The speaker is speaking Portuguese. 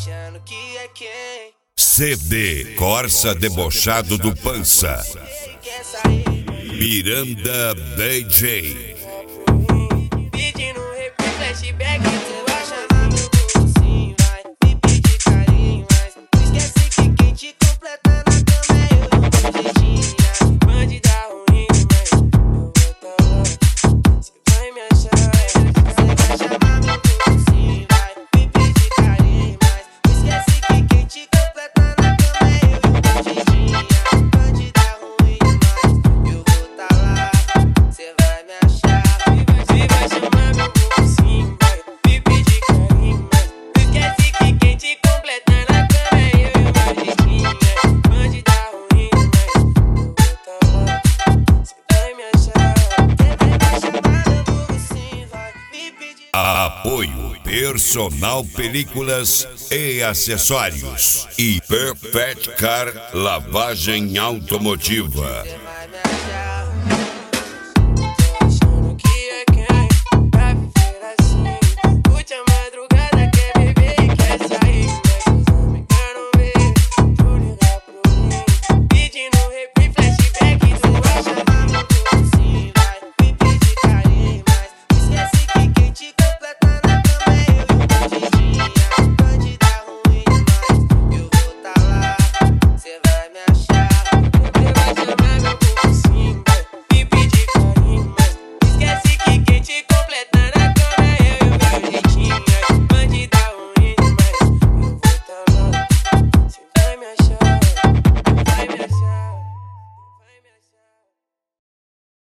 achando que é quem? CD Corsa Debochado do Pança. Quer sair? Miranda DJ. Pedindo replay, flashback, tu acha na meu bolsinho, vai me pedir carinho, mas esquece que quem te completa na cama é eu e o jeitinho. Bandida ruim, mas eu vou tá lá. Cê vai me achar, cê vai chamar meu bolsinho, vai me pedir carinho, mas esquece que quem te completa na cama é eu e o jeitinho. Bandida ruim, mas eu vou tá lá. Cê vai me achar, cê vai chamar meu bolsinho, vai me pedir carinho, mas esquece que quem te completa na cama é eu e o jeitinho. Bandida ruim, mas eu vou tá lá. Cê vai me achar, cê vai chamar meu bolsinho, vai me pedir. Apoio Personal Películas e Acessórios e Perfect Car Lavagem Automotiva.